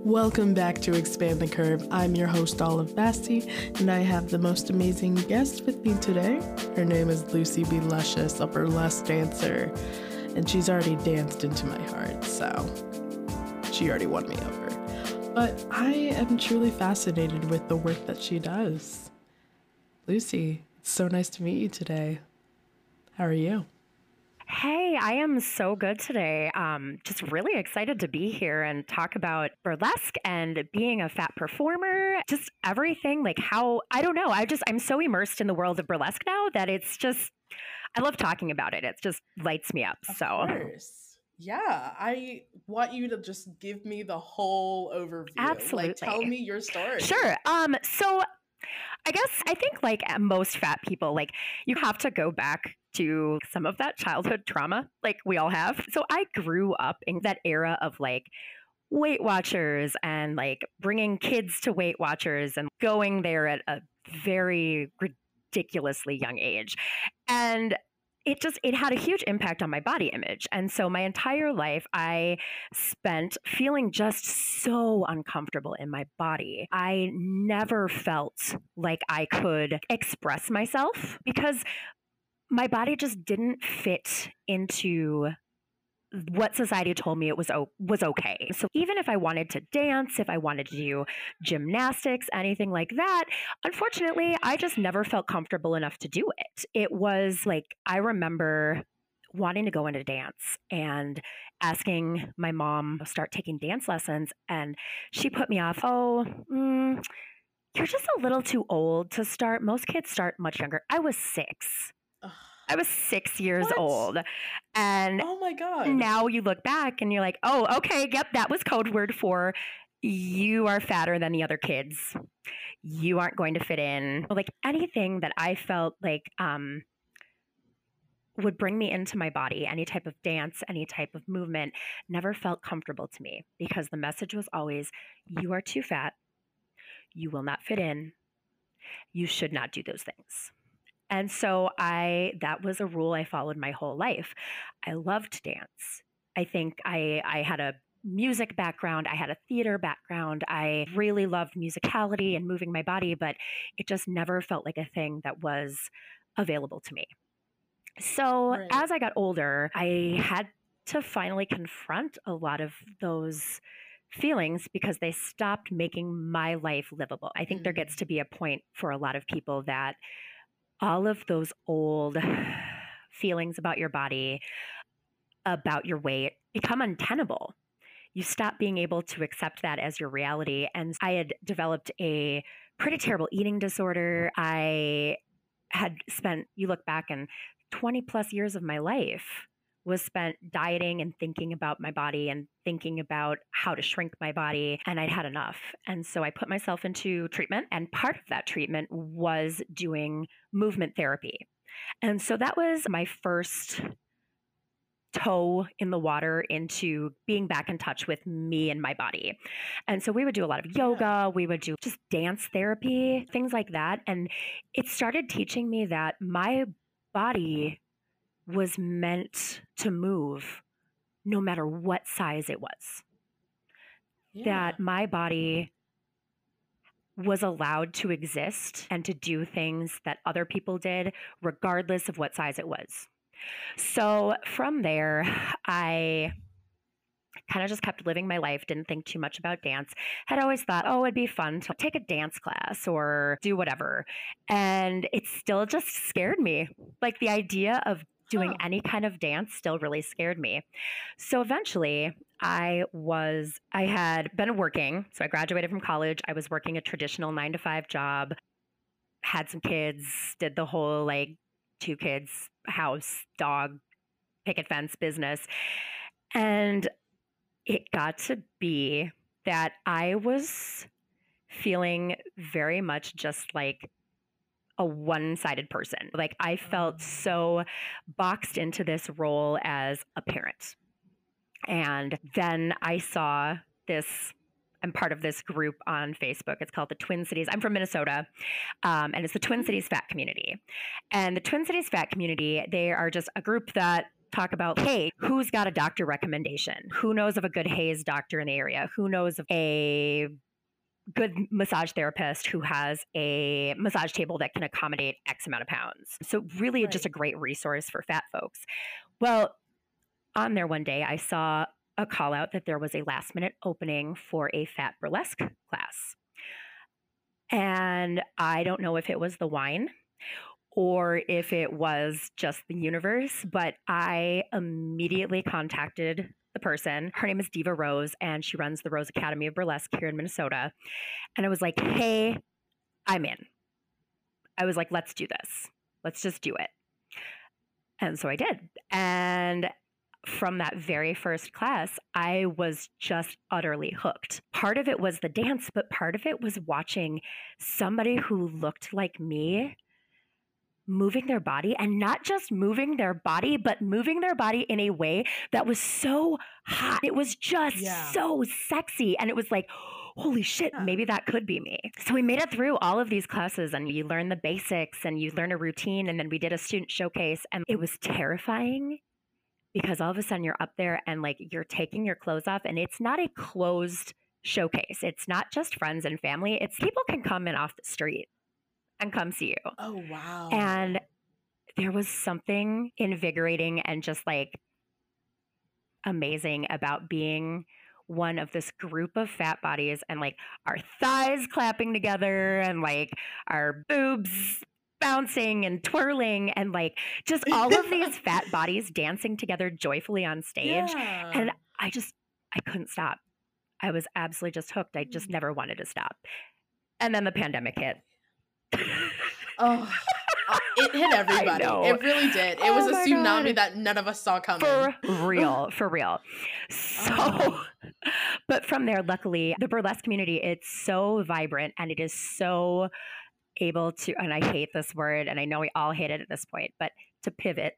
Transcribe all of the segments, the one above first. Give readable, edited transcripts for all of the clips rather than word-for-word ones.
Welcome back to Expand the Curve. I'm your host, Olive Basti, and I have the most amazing guest with me today. Her name is Lucy B. Luscious, a burlesque dancer, and she's already danced into my heart, so she already won me over. But I am truly fascinated with the work that she does. Lucy, it's so nice to meet you today. How are you? Hey, I am so good today. Just really excited to be here and talk about burlesque and being a fat performer. Just everything, like how, I don't know. I'm so immersed in the world of burlesque now that I love talking about it. It just lights me up. Of course. Yeah, I want you to just give me the whole overview. Absolutely. Like, tell me your story. Sure. So I think like most fat people, like you have to go back to some of that childhood trauma, like we all have. So I grew up in that era of like Weight Watchers and like bringing kids to Weight Watchers and going there at a very ridiculously young age. And it had a huge impact on my body image. And so my entire life I spent feeling just so uncomfortable in my body. I never felt like I could express myself because my body just didn't fit into what society told me it was okay. So even if I wanted to dance, if I wanted to do gymnastics, anything like that, unfortunately, I just never felt comfortable enough to do it. It was like, I remember wanting to go into dance and asking my mom to start taking dance lessons, and she put me off. You're just a little too old to start. Most kids start much younger. I was 6. I was 6 years old. And oh my God. Now you look back and you're like, oh, okay, yep, that was code word for you are fatter than the other kids. You aren't going to fit in. Like anything that I felt like would bring me into my body, any type of dance, any type of movement, never felt comfortable to me because the message was always, you are too fat. You will not fit in. You should not do those things. And so that was a rule I followed my whole life. I loved dance. I think I had a music background. I had a theater background. I really loved musicality and moving my body, but it just never felt like a thing that was available to me. So as I got older, I had to finally confront a lot of those feelings because they stopped making my life livable. I think there gets to be a point for a lot of people that all of those old feelings about your body, about your weight, become untenable. You stop being able to accept that as your reality. And I had developed a pretty terrible eating disorder. I had spent, you look back, and 20 plus years of my life was spent dieting and thinking about my body and thinking about how to shrink my body. And I'd had enough. And so I put myself into treatment. And part of that treatment was doing movement therapy. And so that was my first toe in the water into being back in touch with me and my body. And so we would do a lot of yoga. We would do just dance therapy, things like that. And it started teaching me that my body was meant to move no matter what size it was. That my body was allowed to exist and to do things that other people did, regardless of what size it was. So from there, I kind of just kept living my life, didn't think too much about dance, had always thought, oh, it'd be fun to take a dance class or do whatever. And it still just scared me. Like the idea of doing any kind of dance still really scared me. So eventually I had been working. So I graduated from college. I was working a traditional 9-to-5 job, had some kids, did the whole like 2 kids, house, dog, picket fence business. And it got to be that I was feeling very much just like a one-sided person. Like I felt so boxed into this role as a parent. And then I saw this, I'm part of this group on Facebook. It's called the Twin Cities. I'm from Minnesota, and it's the Twin Cities Fat Community. And the Twin Cities Fat Community, they are just a group that talk about, hey, who's got a doctor recommendation? Who knows of a good Haze doctor in the area? Who knows of a good massage therapist who has a massage table that can accommodate X amount of pounds? So really just a great resource for fat folks. Well, on there one day, I saw a call out that there was a last minute opening for a fat burlesque class. And I don't know if it was the wine or if it was just the universe, but I immediately contacted the person. Her name is Diva Rose, and she runs the Rose Academy of Burlesque here in Minnesota. And I was like, hey, I'm in. I was like, let's do this. Let's just do it. And so I did. And from that very first class, I was just utterly hooked. Part of it was the dance, but part of it was watching somebody who looked like me moving their body, and not just moving their body, but moving their body in a way that was so hot. It was just so sexy. And it was like, holy shit, maybe that could be me. So we made it through all of these classes, and you learn the basics and you learn a routine. And then we did a student showcase, and it was terrifying because all of a sudden you're up there and like you're taking your clothes off, and it's not a closed showcase. It's not just friends and family. It's people can come in off the street and come see you. Oh, wow. And there was something invigorating and just like amazing about being one of this group of fat bodies and like our thighs clapping together and like our boobs bouncing and twirling and like just all of these fat bodies dancing together joyfully on stage. And I couldn't stop. I was absolutely just hooked. I just never wanted to stop. And then the pandemic hit. It hit everybody. It really did. It was a tsunami that none of us saw coming. For real. So, but from there, luckily, the burlesque community, it's so vibrant and it is so able to, and I hate this word, and I know we all hate it at this point, but to pivot.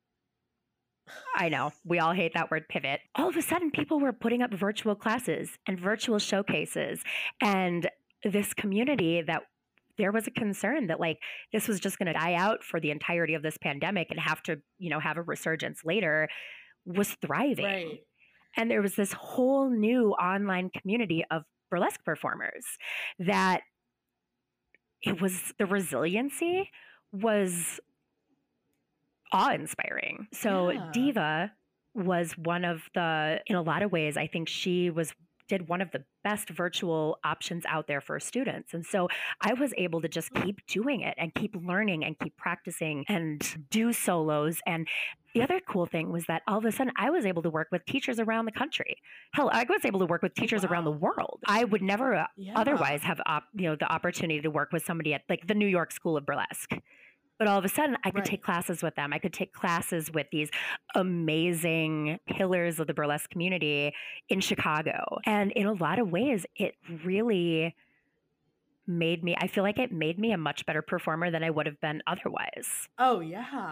I know, we all hate that word, pivot. All of a sudden, people were putting up virtual classes and virtual showcases, and this community that there was a concern that like this was just going to die out for the entirety of this pandemic and have to, have a resurgence later, was thriving. Right. And there was this whole new online community of burlesque performers that the resiliency was awe-inspiring. So Diva was one of in a lot of ways, I think she did one of the best virtual options out there for students. And so I was able to just keep doing it and keep learning and keep practicing and do solos. And the other cool thing was that all of a sudden I was able to work with teachers around the country. Hell, I was able to work with teachers around the world. I would never otherwise have the opportunity to work with somebody at like the New York School of Burlesque. But all of a sudden, I could take classes with them. I could take classes with these amazing pillars of the burlesque community in Chicago. And in a lot of ways, it really I feel like it made me a much better performer than I would have been otherwise. Oh, yeah.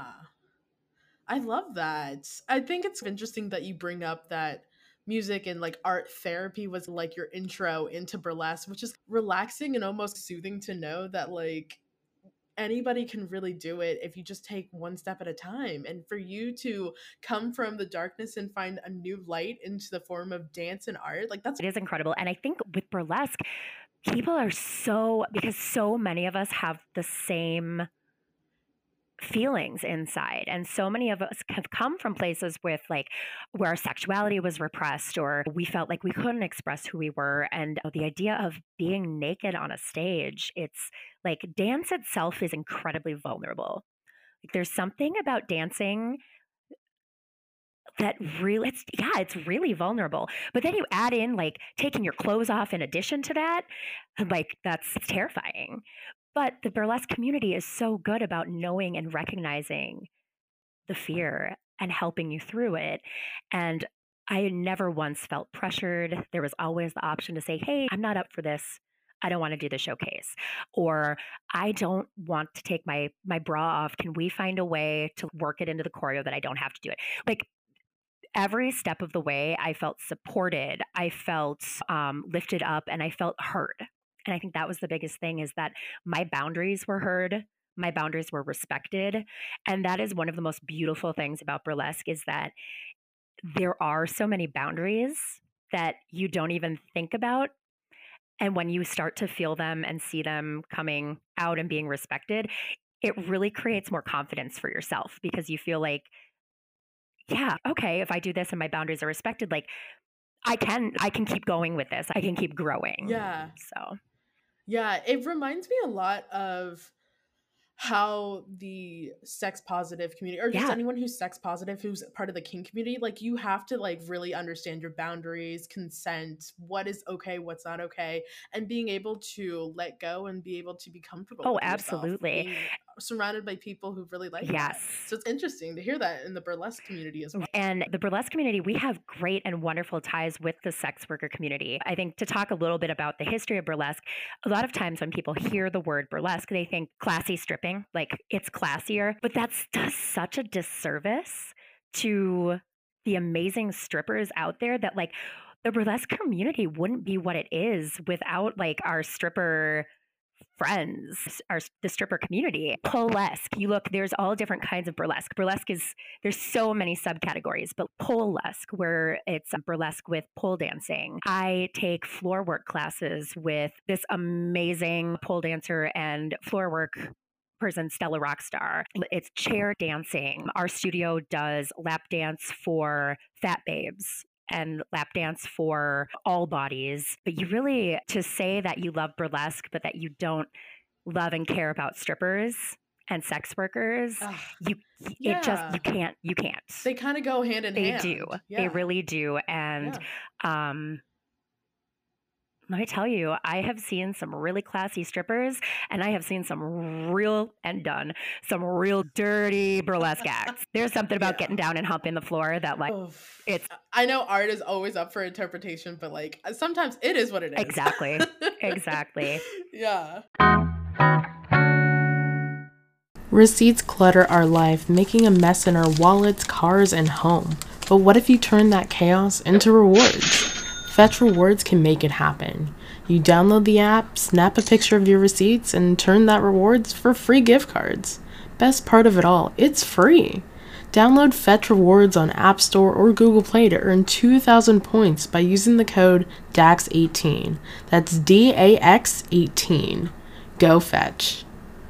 I love that. I think it's interesting that you bring up that music and like art therapy was like your intro into burlesque, which is relaxing and almost soothing to know that like anybody can really do it if you just take one step at a time. And for you to come from the darkness and find a new light into the form of dance and art, like it is incredible. And I think with burlesque, people are because so many of us have the same feelings inside, and so many of us have come from places with like where our sexuality was repressed or we felt like we couldn't express who we were. And the idea of being naked on a stage, it's like dance itself is incredibly vulnerable. Like there's something about dancing that really it's really vulnerable. But then you add in like taking your clothes off in addition to that, like that's terrifying. But the burlesque community is so good about knowing and recognizing the fear and helping you through it. And I never once felt pressured. There was always the option to say, hey, I'm not up for this. I don't want to do the showcase. Or I don't want to take my bra off. Can we find a way to work it into the choreo that I don't have to do it? Like every step of the way, I felt supported. I felt lifted up, and I felt heard. And I think that was the biggest thing, is that my boundaries were heard, my boundaries were respected. And that is one of the most beautiful things about burlesque is that there are so many boundaries that you don't even think about. And when you start to feel them and see them coming out and being respected, it really creates more confidence for yourself because you feel like, yeah, okay, if I do this and my boundaries are respected, like I can keep going with this. I can keep growing. Yeah. So, Yeah, it reminds me a lot of how the sex positive community, or just yeah. anyone who's sex positive who's part of the kink community, like you have to like really understand your boundaries, consent, what is okay, what's not okay, and being able to let go and be able to be comfortable Oh, with yourself absolutely. being surrounded by people who really like that. Yes. So it's interesting to hear that in the burlesque community as well. And the burlesque community, we have great and wonderful ties with the sex worker community. I think to talk a little bit about the history of burlesque, a lot of times when people hear the word burlesque, they think classy stripping, like it's classier, but that's does such a disservice to the amazing strippers out there that like the burlesque community wouldn't be what it is without like our stripper friends, the stripper community. Polesque, you look, there's all different kinds of burlesque. Burlesque is, there's so many subcategories, but polesque, where it's burlesque with pole dancing. I take floor work classes with this amazing pole dancer and floor work person, Stella Rockstar. It's chair dancing. Our studio does lap dance for fat babes and lap dance for all bodies. But you really, to say that you love burlesque, but that you don't love and care about strippers and sex workers, it just, you can't. They kind of go hand in hand. They do. Yeah. They really do. And, let me tell you, I have seen some really classy strippers and I have seen some real dirty burlesque acts. There's something about getting down and humping the floor that like I know art is always up for interpretation, but like sometimes it is what it is. Exactly. Exactly. Yeah. Receipts clutter our life, making a mess in our wallets, cars, and home. But what if you turn that chaos into rewards? Fetch Rewards can make it happen. You download the app, snap a picture of your receipts, and turn that rewards for free gift cards. Best part of it all, it's free. Download Fetch Rewards on App Store or Google Play to earn 2,000 points by using the code DAX18. That's DAX18. Go Fetch.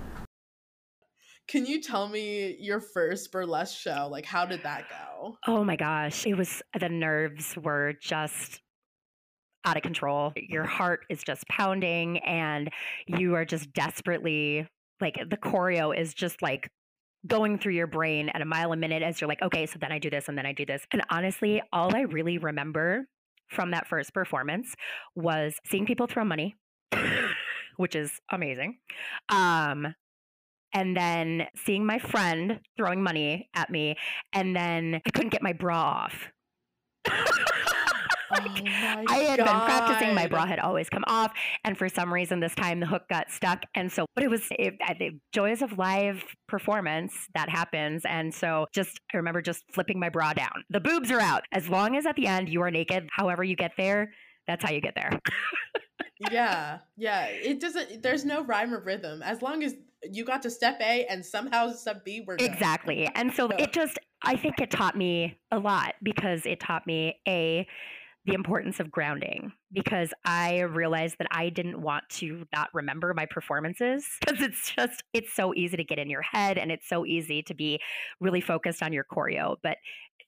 Can you tell me your first burlesque show? Like, how did that go? Oh my gosh. It was, the nerves were just out of control. Your heart is just pounding and you are just desperately, like the choreo is just like going through your brain at a mile a minute as you're like, okay, so then I do this and then I do this. And honestly, all I really remember from that first performance was seeing people throw money, which is amazing. And then seeing my friend throwing money at me, and then I couldn't get my bra off. I had been practicing, my bra had always come off, and for some reason this time the hook got stuck. And so, but it was the joys of live performance that happens. And so I remember just flipping my bra down. The boobs are out. As long as at the end you are naked, however you get there, that's how you get there. Yeah. It doesn't, there's no rhyme or rhythm. As long as you got to step A and somehow step B, we're good. Exactly. And so I think it taught me a lot because it taught me the importance of grounding, because I realized that I didn't want to not remember my performances because it's so easy to get in your head and it's so easy to be really focused on your choreo. But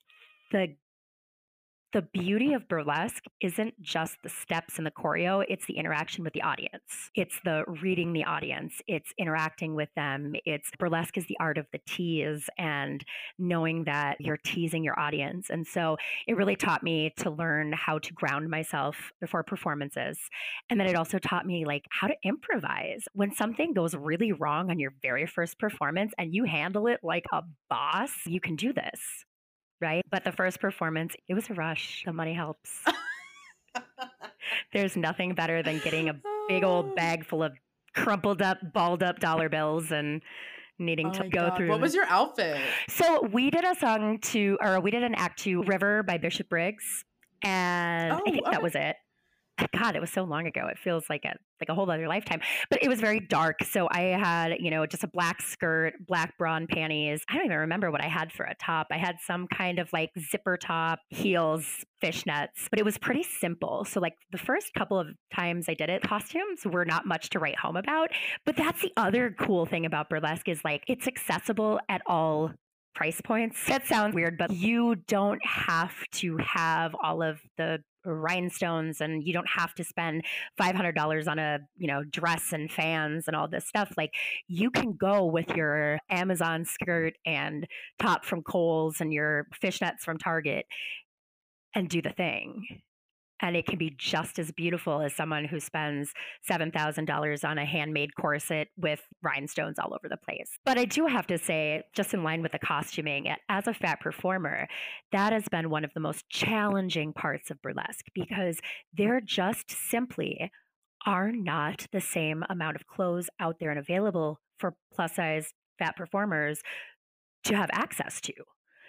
the beauty of burlesque isn't just the steps in the choreo, it's the interaction with the audience. It's the reading the audience. It's interacting with them. Burlesque is the art of the tease and knowing that you're teasing your audience. And so it really taught me to learn how to ground myself before performances. And then it also taught me like how to improvise. When something goes really wrong on your very first performance and you handle it like a boss, you can do this. Right? But the first performance, it was a rush. The money helps. There's nothing better than getting a big old bag full of crumpled up, balled up dollar bills and needing to go through. What was your outfit? So we did an act to River by Bishop Briggs. And I think that was it. God, it was so long ago. It feels like a whole other lifetime. But it was very dark. So I had, just a black skirt, black bra and panties. I don't even remember what I had for a top. I had some kind of like zipper top, heels, fishnets, but it was pretty simple. So like the first couple of times I did it, costumes were not much to write home about. But that's the other cool thing about burlesque is like it's accessible at all price points. That sounds weird, but you don't have to have all of the rhinestones and you don't have to spend $500 on a dress and fans and all this stuff. Like you can go with your Amazon skirt and top from Kohl's and your fishnets from Target and do the thing. And it can be just as beautiful as someone who spends $7,000 on a handmade corset with rhinestones all over the place. But I do have to say, just in line with the costuming, as a fat performer, that has been one of the most challenging parts of burlesque because there just simply are not the same amount of clothes out there and available for plus size fat performers to have access to.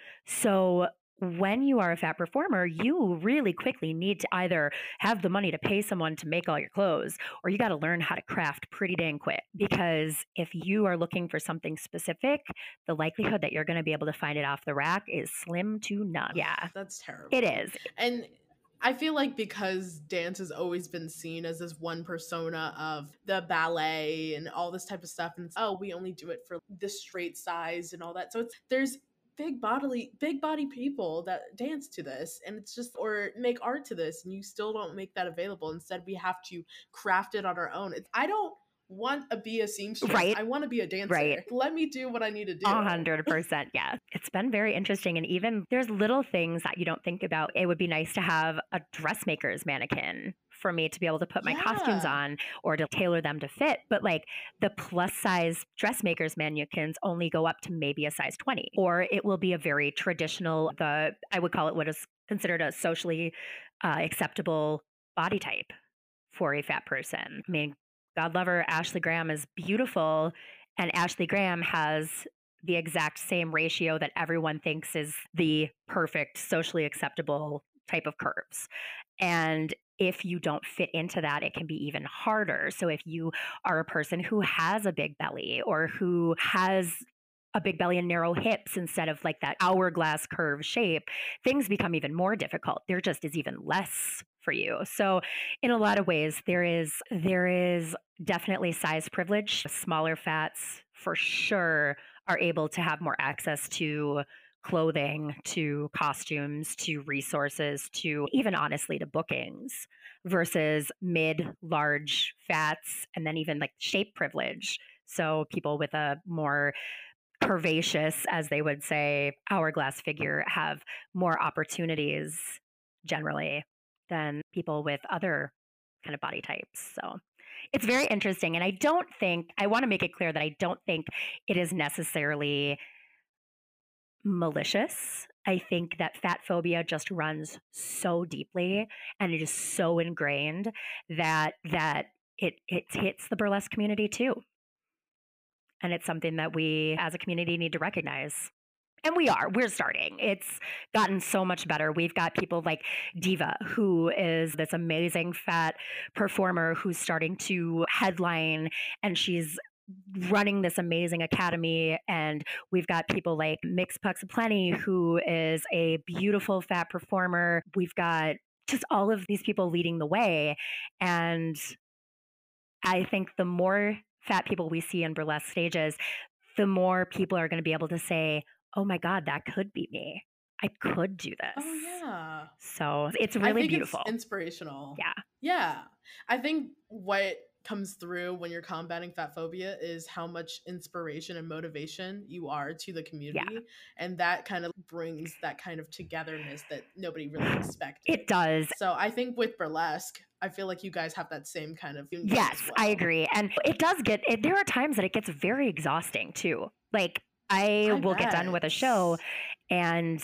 So when you are a fat performer, you really quickly need to either have the money to pay someone to make all your clothes, or you got to learn how to craft pretty dang quick. Because if you are looking for something specific, the likelihood that you're going to be able to find it off the rack is slim to none. Yeah. That's terrible. It is. And I feel like because dance has always been seen as this one persona of the ballet and all this type of stuff, and we only do it for the straight size and all that. So there's big body people that dance to this, and it's just, or make art to this, and you still don't make that available. Instead, we have to craft it on our own. I don't want to be a seamstress. Right. I want to be a dancer. Right. Let me do what I need to do. 100%. Yeah. It's been very interesting. And even there's little things that you don't think about. It would be nice to have a dressmaker's mannequin for me to be able to put my costumes on or to tailor them to fit. But like the plus size dressmakers mannequins only go up to maybe a size 20, or it will be a very traditional, I would call it what is considered a socially acceptable body type for a fat person. I mean, God love her, Ashley Graham is beautiful, and Ashley Graham has the exact same ratio that everyone thinks is the perfect socially acceptable type of curves. And if you don't fit into that, it can be even harder. So if you are a person who has a big belly or who has a big belly and narrow hips instead of like that hourglass curve shape, things become even more difficult. There just is even less for you. So in a lot of ways, there is definitely size privilege. Smaller fats for sure are able to have more access to clothing, to costumes, to resources, to even honestly to bookings versus large fats, and then even like shape privilege. So people with a more curvaceous, as they would say, hourglass figure have more opportunities generally than people with other kind of body types. So it's very interesting. And I want to make it clear that I don't think it is necessarily malicious. I think that fat phobia just runs so deeply and it is so ingrained that it hits the burlesque community too. And it's something that we as a community need to recognize. And we're starting. It's gotten so much better. We've got people like Diva, who is this amazing fat performer who's starting to headline, and she's running this amazing academy. And we've got people like Mix Puxaplenty, who is a beautiful fat performer. We've got just all of these people leading the way. And I think the more fat people we see in burlesque stages, the more people are going to be able to say, oh my God, that could be me. I could do this. Oh, yeah. So it's really beautiful. It's inspirational. Yeah. Yeah. I think what comes through when you're combating fat phobia is how much inspiration and motivation you are to the community. Yeah. And that kind of brings that kind of togetherness that nobody really expected. It does. So I think with burlesque, I feel like you guys have that same kind of union. Yes, well. I agree. And it does there are times that it gets very exhausting too. Like I will get done with a show and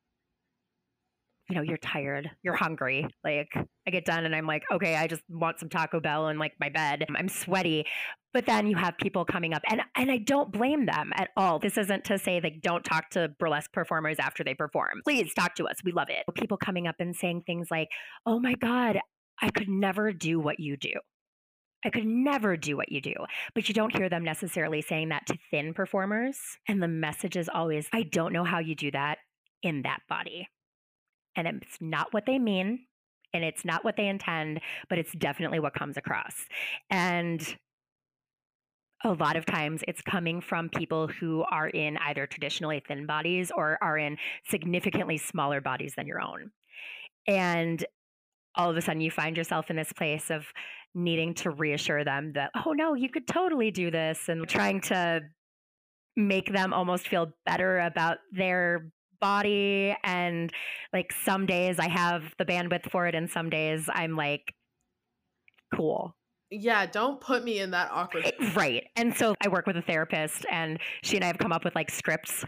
you're tired, you're hungry. Like I get done and I'm like, okay, I just want some Taco Bell and like my bed. I'm sweaty. But then you have people coming up and I don't blame them at all. This isn't to say like don't talk to burlesque performers after they perform. Please talk to us. We love it. People coming up and saying things like, oh my God, I could never do what you do. I could never do what you do. But you don't hear them necessarily saying that to thin performers. And the message is always, I don't know how you do that in that body. And it's not what they mean and it's not what they intend, but it's definitely what comes across. And a lot of times it's coming from people who are in either traditionally thin bodies or are in significantly smaller bodies than your own. And all of a sudden you find yourself in this place of needing to reassure them that, oh no, you could totally do this, and trying to make them almost feel better about their body. And like some days I have the bandwidth for it, and some days I'm like, cool. Yeah, don't put me in that awkward. Right. And so I work with a therapist, and she and I have come up with like scripts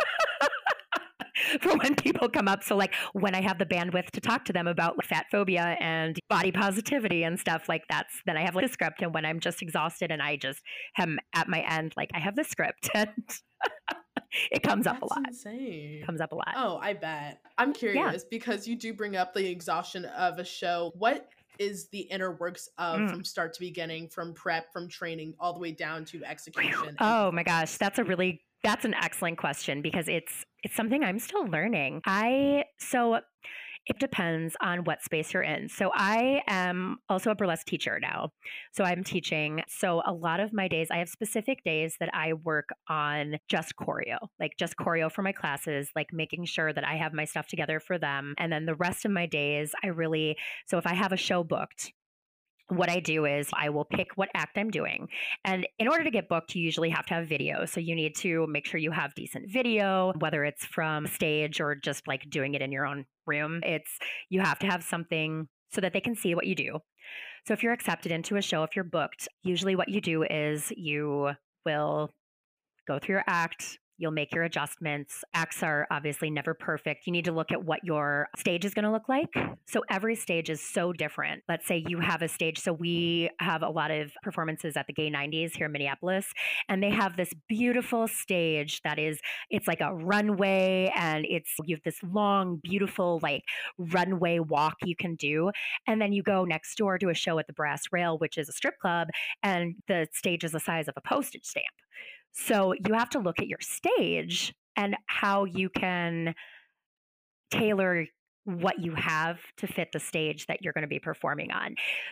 for when people come up. So like when I have the bandwidth to talk to them about fat phobia and body positivity and stuff like that, then I have like a script. And when I'm just exhausted and I just am at my end, like I have the script and it comes up a lot. Insane. Comes up a lot. Oh, I bet. I'm curious because you do bring up the exhaustion of a show. What is the inner works of from start to beginning, from prep, from training, all the way down to execution? Oh my gosh, that's an excellent question, because it's something I'm still learning. So it depends on what space you're in. So I am also a burlesque teacher now. So I'm teaching. So a lot of my days, I have specific days that I work on just choreo for my classes, like making sure that I have my stuff together for them. And then the rest of my days, so if I have a show booked, what I do is I will pick what act I'm doing. And in order to get booked, you usually have to have video. So you need to make sure you have decent video, whether it's from stage or just like doing it in your own room. You have to have something so that they can see what you do. So if you're accepted into a show, if you're booked, usually what you do is you will go through your act. You'll make your adjustments. Acts are obviously never perfect. You need to look at what your stage is going to look like. So every stage is so different. Let's say you have a stage. So we have a lot of performances at the Gay 90s here in Minneapolis, and they have this beautiful stage it's like a runway, and you have this long, beautiful like runway walk you can do. And then you go next door to a show at the Brass Rail, which is a strip club, and the stage is the size of a postage stamp. So you have to look at your stage and how you can tailor what you have to fit the stage that you're going to be performing on.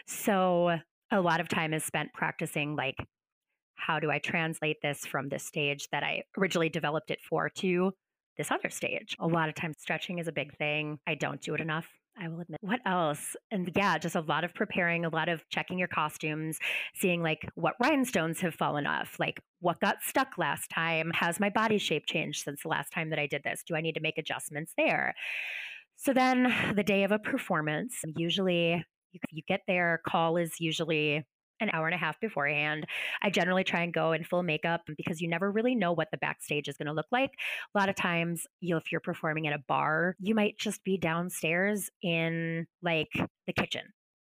So a lot of time is spent practicing, like, how do I translate this from this stage that I originally developed it for to this other stage? A lot of times stretching is a big thing. I don't do it enough, I will admit. What else? And yeah, just a lot of preparing, a lot of checking your costumes, seeing like what rhinestones have fallen off, like what got stuck last time. Has my body shape changed since the last time that I did this? Do I need to make adjustments there? So then the day of a performance, usually you get there, call is usually an hour and a half beforehand. I generally try and go in full makeup because you never really know what the backstage is going to look like. A lot of times, if you're performing at a bar, you might just be downstairs in like the kitchen.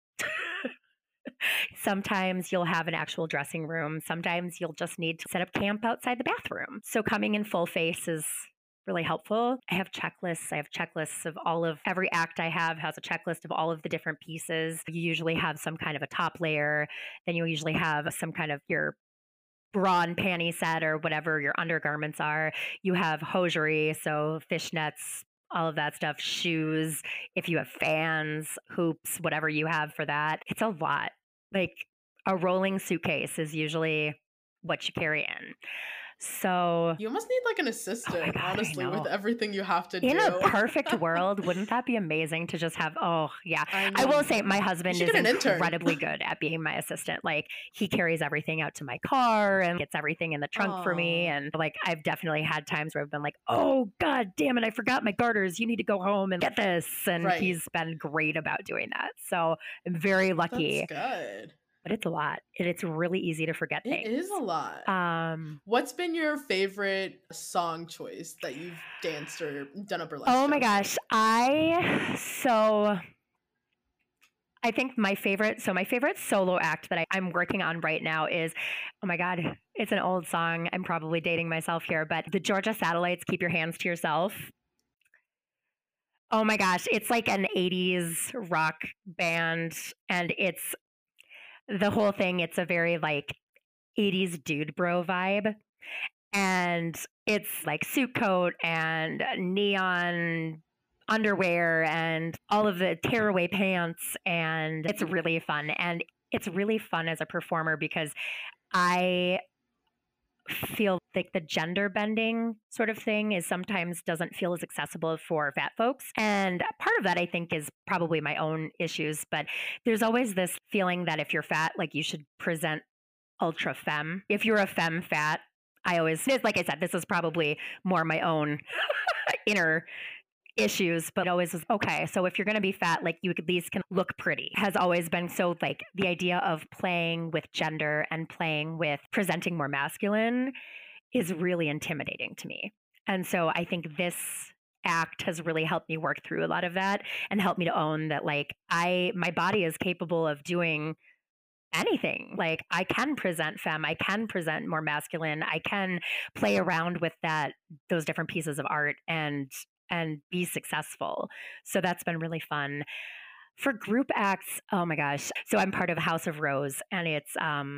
Sometimes you'll have an actual dressing room. Sometimes you'll just need to set up camp outside the bathroom. So coming in full face is really helpful. I have checklists of every act I have has a checklist of all of the different pieces. You usually have some kind of a top layer. Then you usually have some kind of your bra and panty set or whatever your undergarments are. You have hosiery, so fishnets, all of that stuff, shoes, if you have fans, hoops, whatever you have for that. It's a lot. Like a rolling suitcase is usually what you carry in. So you almost need like an assistant, honestly, with everything you have to do. In a perfect world, wouldn't that be amazing to just have? Oh, yeah. I will say my husband is incredibly good at being my assistant. Like he carries everything out to my car and gets everything in the trunk for me. And like I've definitely had times where I've been like, oh, God damn it, I forgot my garters. You need to go home and get this. And he's been great about doing that. So I'm very lucky. That's good. But it's a lot. It's really easy to forget things. It is a lot. What's been your favorite song choice that you've danced or done a burlesque? Oh my gosh. I think my favorite solo act that I'm working on right now is, oh my God, it's an old song. I'm probably dating myself here, but the Georgia Satellites, Keep Your Hands to Yourself. Oh my gosh, it's like an 80s rock band, and it's the whole thing, it's a very like 80s dude bro vibe. And it's like suit coat and neon underwear and all of the tearaway pants. And it's really fun. And it's really fun as a performer because I feel like the gender bending sort of thing is sometimes doesn't feel as accessible for fat folks. And part of that I think is probably my own issues, but there's always this feeling that if you're fat, like you should present ultra femme. If you're a femme fat, I always, like I said, this is probably more my own inner issues, but always was okay. So if you're going to be fat, like you at least can look pretty, has always been so like the idea of playing with gender and playing with presenting more masculine is really intimidating to me. And so I think this act has really helped me work through a lot of that and helped me to own that like my body is capable of doing anything. Like I can present femme, I can present more masculine, I can play around with those different pieces of art and be successful. So that's been really fun. For group acts, oh my gosh. So I'm part of House of Rose, and it's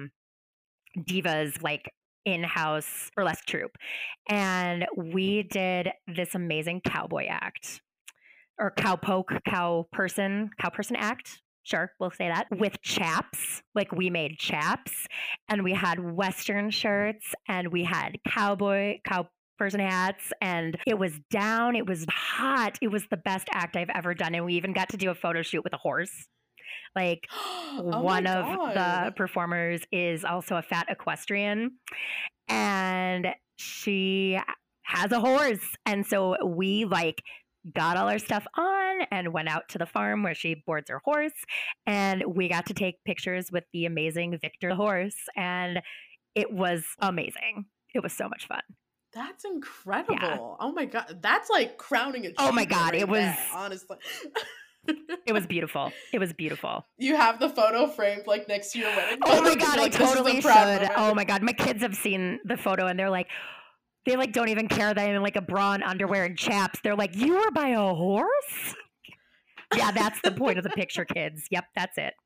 divas like in-house burlesque troupe. And we did this amazing cowboy act or cow person act. Sure, we'll say that. With chaps, like we made chaps and we had Western shirts and we had cow person hats, and it was down, it was hot. It was the best act I've ever done. And we even got to do a photo shoot with a horse. Like Oh my one of the God. performers is also a fat equestrian, and she has a horse. And so we like got all our stuff on and went out to the farm where she boards her horse, and we got to take pictures with the amazing Victor the horse, and it was amazing. It was so much fun. That's Yeah. incredible. Oh my God. That's like crowning Oh my achievement God, right it was there, honestly. it was beautiful. It was beautiful. You have the photo framed like next to your wedding Oh photo, my 'cause God, you're I like, this is totally a proud should. moment. Oh my God, my kids have seen the photo and they're like, they like don't even care that I'm in like a bra and underwear and chaps. They're like, you were by a horse? Yeah, that's the point of the picture, kids. Yep, that's it.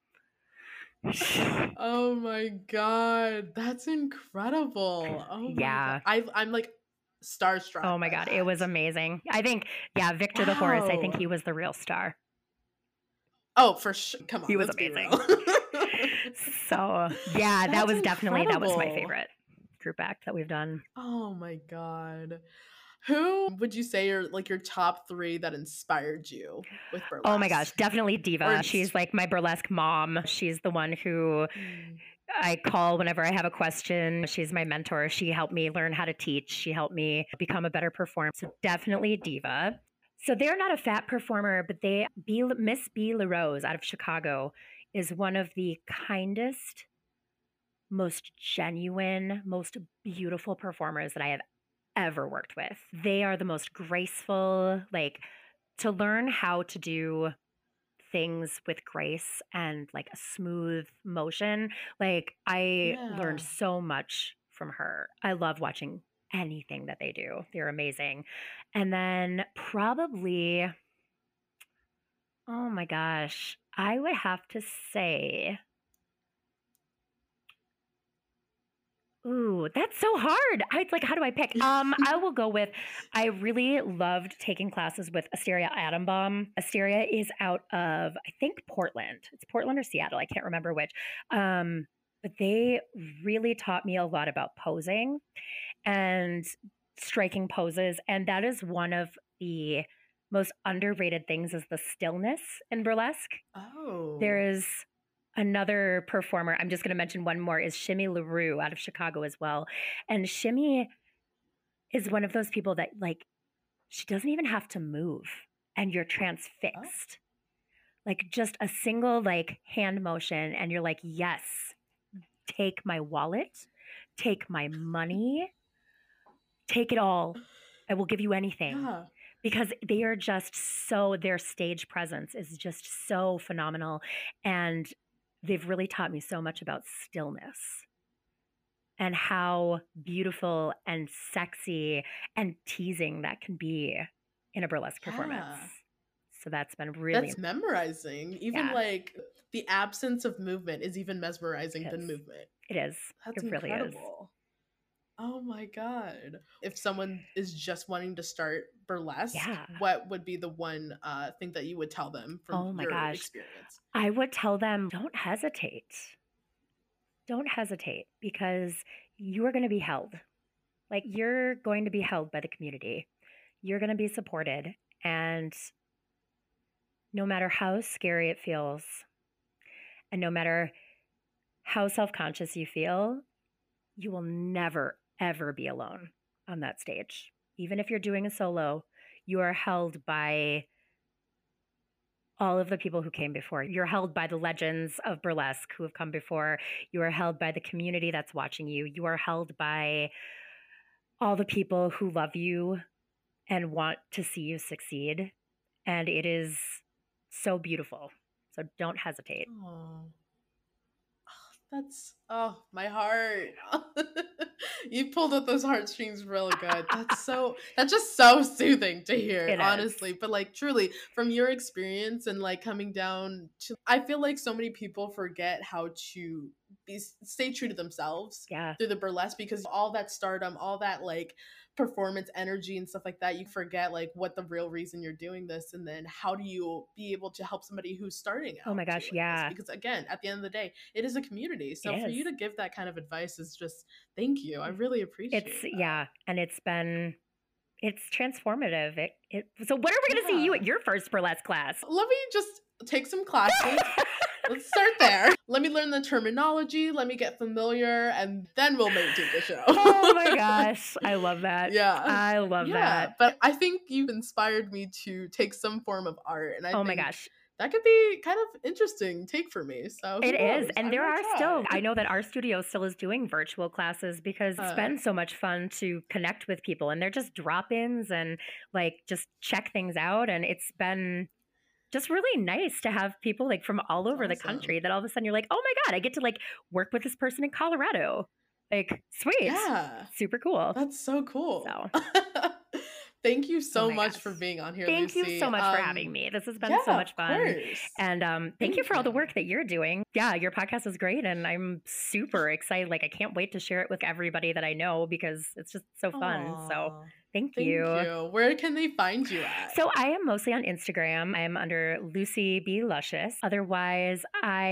Oh my God. That's incredible. Oh my Yeah. God. I'm like starstruck Oh my by God, it was that. amazing. I think, yeah, Victor the horse, I think Wow. he was the real star. Oh, for sure. Come He on, was let's be amazing. real. So, yeah, that That's was my incredible. favorite group act that we've done. Oh my God. Who would you say are like your top 3 that inspired you with Oh my gosh, burlesque? definitely Or Diva. She's like my burlesque mom. She's the one who Mm. I call whenever I have a question. She's my mentor. She helped me learn how to teach. She helped me become a better performer. So definitely Diva. So they're not a fat performer, but Miss B. LaRose out of Chicago is one of the kindest, most genuine, most beautiful performers that I have ever worked with. They are the most graceful, like to learn how to do things with grace and like a smooth motion. Like I learned Yeah. so much from her. I love watching anything that they do. They're amazing. And then probably, oh my gosh, I would have to say, ooh, that's so hard. I like, how do I pick? I will go with. I really loved taking classes with Asteria Adambaum. Asteria is out of I think Portland. It's Portland or Seattle. I can't remember which. But they really taught me a lot about posing and striking poses, and that is one of the most underrated things is the stillness in burlesque. There Oh. is another performer, I'm just going to mention one more, is Shimmy LaRue out of Chicago as well. And Shimmy is one of those people that, like, she doesn't even have to move and you're Oh. transfixed. Like, just a single, like, hand motion, and you're like, yes, take my wallet, take my money, take it all. I will give you anything. Yeah. Because they are just so, their stage presence is just so phenomenal. And they've really taught me so much about stillness and how beautiful and sexy and teasing that can be in a burlesque performance. Yeah. So that's been really That's memorizing. Even Yeah. like the absence of movement is even mesmerizing It than is. movement. It is. That's It really is. incredible. Oh my God. If someone is just wanting to start burlesque, Yeah. what would be the one thing that you would tell them Oh from my your gosh. experience? I would tell them, don't hesitate. Don't hesitate, because you are going to be held. Like, you're going to be held by the community. You're going to be supported. And no matter how scary it feels, and no matter how self-conscious you feel, you will never, ever be alone on that stage. Even if you're doing a solo, you are held by all of the people who came before. You're held by the legends of burlesque who have come before. You are held by the community that's watching you. You are held by all the people who love you and want to see you succeed. And it is so beautiful. So don't hesitate. Oh, that's, oh, my heart. You pulled at those heartstrings really good. That's just so soothing to hear, It is. honestly. But like truly, from your experience and like coming down to, I feel like so many people forget how to stay true to themselves Yeah. through the burlesque, because all that stardom, all that like performance energy and stuff like that, you forget like what the real reason you're doing this, and then how do you be able to help somebody who's starting out. Oh my gosh, doing this? yeah. Because again, at the end of the day, it is a community. So It for is. you to give that kind of advice is just, thank you. I really appreciate It's that. yeah, and it's transformative. So when are we going to see you Yeah. at your first burlesque class? Let me just take some classes. Let's start there. Let me learn the terminology. Let me get familiar, and then we'll maybe do the show. Oh my gosh, I love that. Yeah. I love Yeah, that. but I think you've inspired me to take some form of art, and I Oh my think gosh. that could be kind of interesting take for me. So who It is. knows? And I there might are still, try. I know that our studio still is doing virtual classes because it's been so much fun to connect with people, and they're just drop-ins and like just check things out. And it's been just really nice to have people like from all over the country awesome. that all of a sudden you're like, oh my God, I get to like work with this person in Colorado. Like, sweet. Yeah, Super cool. that's so cool. So, Thank you oh so my much gosh. for being on here, Thank Lucy. you so much for having me. This has been so Yeah, much of fun. course. And thank you Thank for all the you. work that you're doing. Yeah, your podcast is great. And I'm super excited. Like, I can't wait to share it with everybody that I know because it's just so fun. So Aw, thank thank you. you. Where can they find you at? So I am mostly on Instagram. I am under Lucy B. Luscious. Otherwise,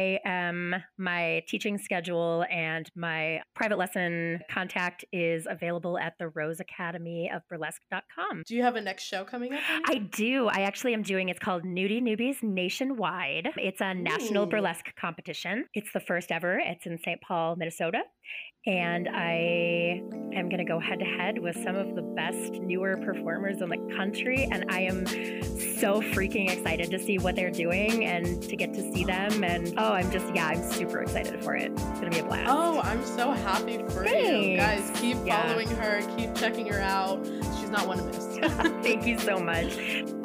my teaching schedule and my private lesson contact is available at the Rose Academy of Burlesque.com. Do you have a next show coming up? I do. I actually am doing, it's called Nudie Newbies Nationwide. It's a national Ooh. burlesque competition. It's the first ever. It's in St. Paul, Minnesota. And I am going to go head to head with some of the best newer performers in the country. And I am so freaking excited to see what they're doing and to get to see them. And I'm super excited for it. It's going to be a blast. Oh, I'm so happy for you. Guys, keep following her, keep checking her out. She's not one to miss. Thank you so much.